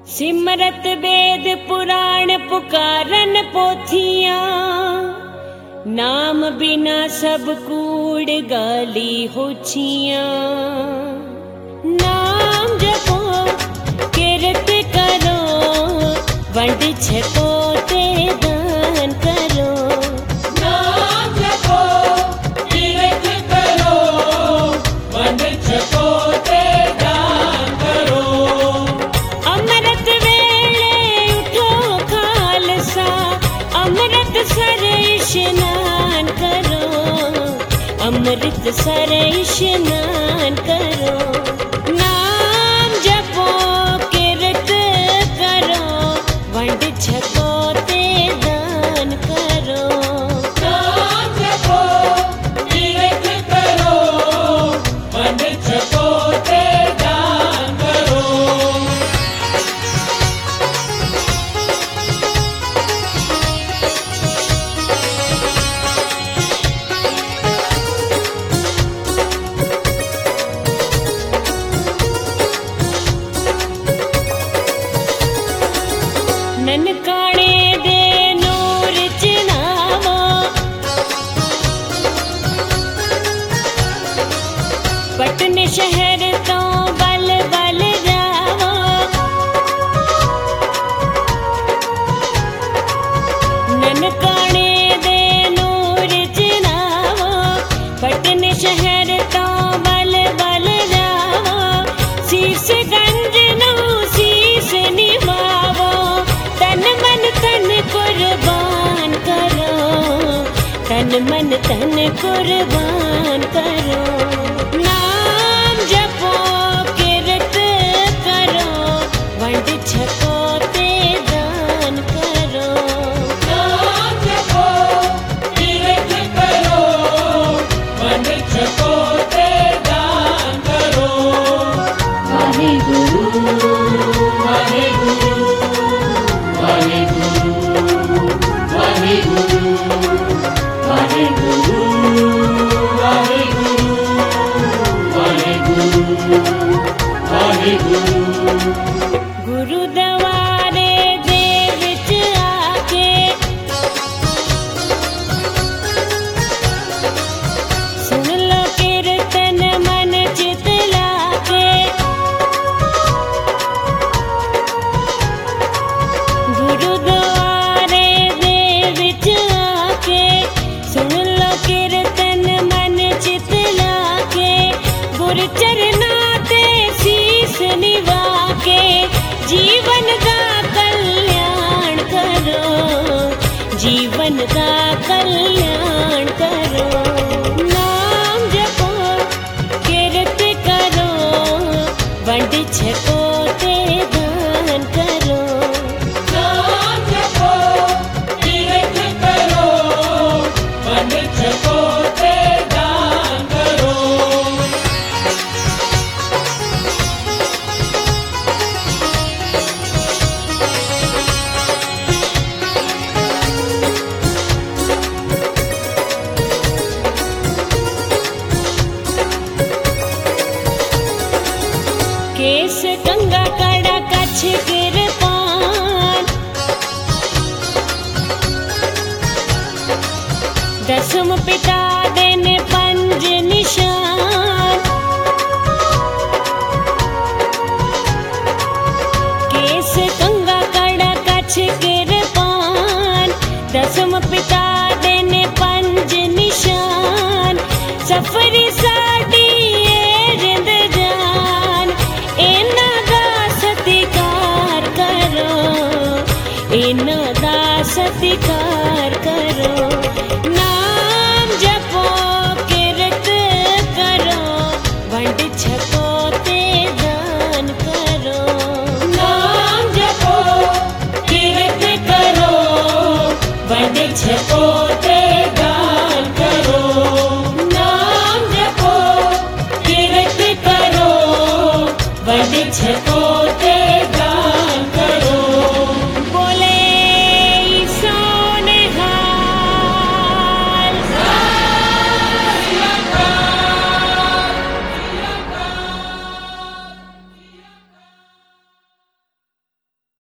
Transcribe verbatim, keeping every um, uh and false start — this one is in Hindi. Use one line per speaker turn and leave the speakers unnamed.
सिमरत वेद पुराण पुकारन पोथियां, नाम बिना सब कूड़ गाली होछियां। नाम जपो किरत करो, वंड छको ते दान करो।
नाम जपो किरत करो, वंड छको ते दान करो।
अमृत वेले उठो खालसा, अमृत सर स्नान करो, अमृत सर स्नान करो। नाम जपो किरत करो, वंड छको ते दान करो।
नाम जपो किरत करो, वंड छको ते दान करो।
ननकाने दे नूर चढ़ावो, पटन शहर तो बल बल जावो। ननकाने दे नूर चढ़ावो, पटन शहर तो बल बल जावो। शीश गंज नो शीश निभावो, तन मन तन कुर्बान करो, तन मन तन कुर्बान करो। नाम जपो किरत करो, वंड छको ते दान करो।
नाम जपो किरत करो, वंड छको ते दान करो।
वाहेगुरु
वाहेगुरु वाहेगुरु वाहेगुरु वाहेगुरु वाहेगुरु वाहेगुरु वाहेगुरु।
गुरुद्वारे दे विच आके, सुन लो कीर्तन मन चित लाके। गुरुद्वारे दे विच आके, सुन लो कीर्तन मन चित लाके। गुर चरना ते शीस निवा के, जीवन का कल्याण करो, जीवन का कल्याण करो। नाम जपो किरत करो, वंड छको ते दान करो।
नाम जपो किरत करो, वंड छको ते दान करो।
केस गंगा कड़ा कछ किरपान, दसम पिता दिन पंज निशान। केस गंगा कड़ा कछ किरपान, दसम पिता दिन पंज निशान। सफरी साडी ए रिंद जान, इन्हां दा सत्कार करो, इन्हां दा सत्कार करो। नाम जपो किरत करो, वंड छको ते दान करो।
नाम जपो किरत करो, वंड छको ते दान करो। नाम जपो किरत करो, वंड छको ते